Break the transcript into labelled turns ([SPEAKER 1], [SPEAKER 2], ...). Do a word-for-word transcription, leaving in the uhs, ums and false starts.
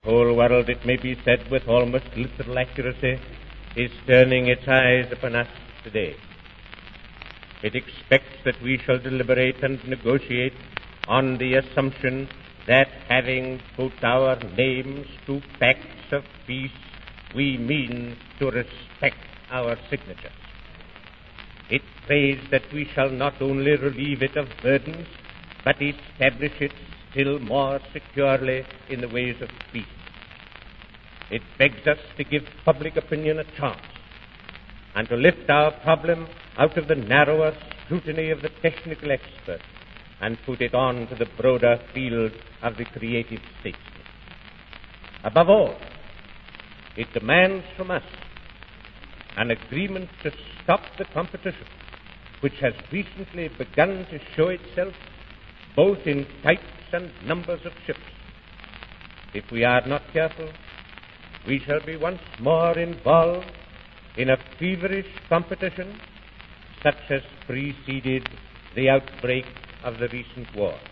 [SPEAKER 1] The whole world, it may be said with almost literal accuracy, is turning its eyes upon us today. It expects that we shall deliberate and negotiate on the assumption that having put our names to pacts of peace, we mean to respect our signatures. It prays that we shall not only relieve it of burdens, but establish it still more securely in the ways of peace. It begs us to give public opinion a chance and to lift our problem out of the narrower scrutiny of the technical expert and put it on to the broader field of the creative statesman. Above all, it demands from us an agreement to stop the competition which has recently begun to show itself both in types and numbers of ships. If we are not careful, we shall be once more involved in a feverish competition such as preceded the outbreak of the recent war.